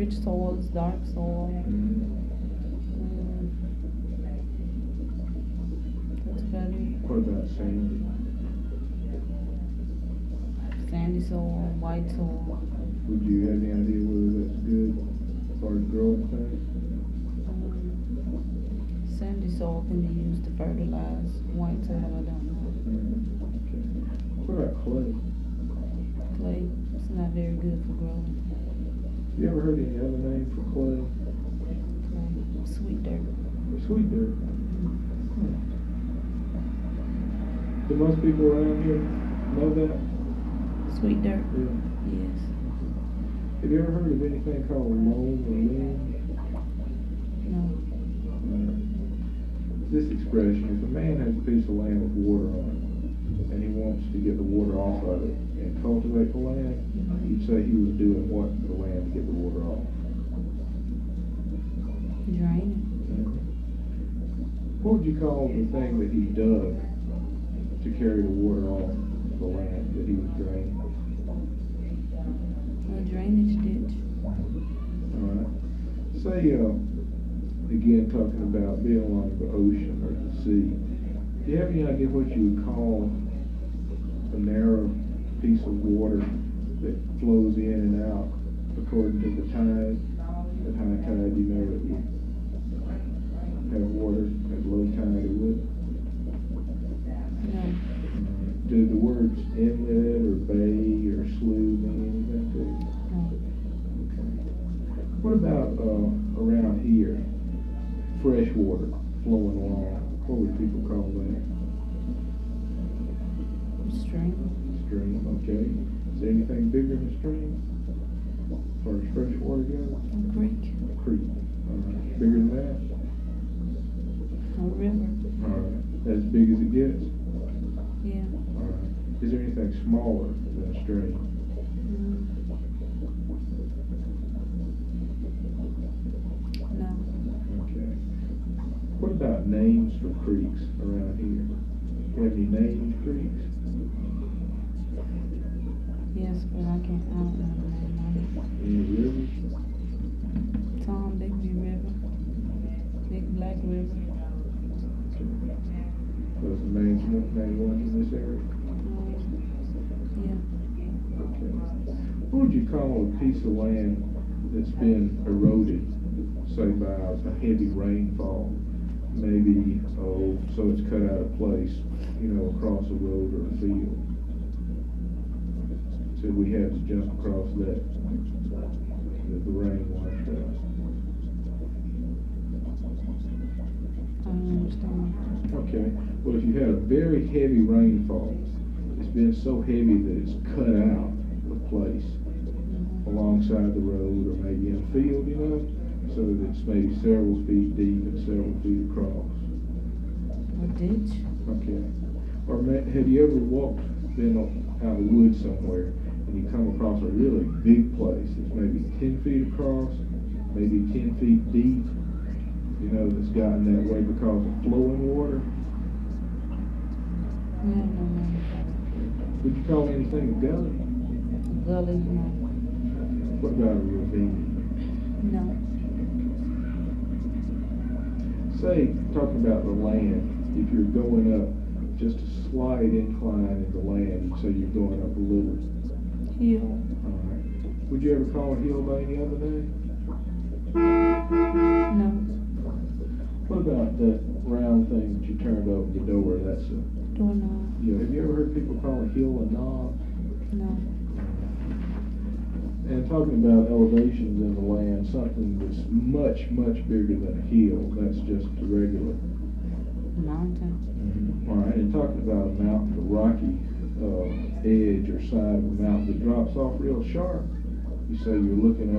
rich soils, dark soil. That's about it. What about sandy? Sandy soil, white soil. Would you have any idea whether that's good as far as growing things? Sandy soil can be used to fertilize. White soil, I don't know. Okay. What about clay? Clay, it's not very good for growing. You ever heard any other name for clay? Sweet dirt. Sweet dirt. Do most people around here know that? Sweet dirt? Yeah. Yes. Have you ever heard of anything called loam or loam? No. This expression, if a man has a piece of land with water on it, and he wants to get the water off of it and cultivate the land, you'd say he was doing what to the land to get the water off? Draining. What would you call the thing that he dug to carry the water off the land that he was draining? A drainage ditch. Alright. Say, again, talking about being along the ocean or the sea, do you have any idea what you would call a narrow piece of water that flows in and out according to the tide? At high tide, you know it would have water. At low tide, it would. No. Do the words inlet or bay or slough mean anything to you? No. Okay. What about around here? Fresh water flowing along. What would people call that? Stream. Stream, okay. Is there anything bigger than a stream? As far as fresh water goes? A creek. Creek. Alright. Bigger than that? A river. Alright. As big as it gets? Yeah. Alright. Is there anything smaller than a stream? No. Okay. What about names for creeks around here? You have any named creeks? Yes, but I don't know the name of it. Any rivers? Tom Bigby River. Big Black River. Those are main ones in this area? Yeah. Okay. What would you call a piece of land that's been eroded, say by a heavy rainfall? Maybe, so it's cut out of place, across a road or a field. So we had to jump across that the rain washed out. I don't understand. Okay. Well, if you had a very heavy rainfall, it's been so heavy that it's cut out of place alongside the road or maybe in a field, so that it's maybe several feet deep and several feet across. A ditch? Okay. Or have you ever been out of the woods somewhere and you come across a really big place that's maybe 10 feet across, maybe 10 feet deep, that's gotten that way because of flowing water? No. Would you call anything a gully? A gully? No. What about a ravine? No. Say, talking about the land, if you're going up just a slight incline in the land, so you're going up a little Hill. All right. Would you ever call a hill by any other name? No. What about that round thing that you turned over the door? That's a Doorknob. Yeah. Have you ever heard people call a hill a knob? No. And talking about elevations in the land, something that's much, much bigger than a hill, that's just a regular Mountain. All right. And talking about a mountain, the rocky edge or side of a mountain that drops off real sharp. You say you're looking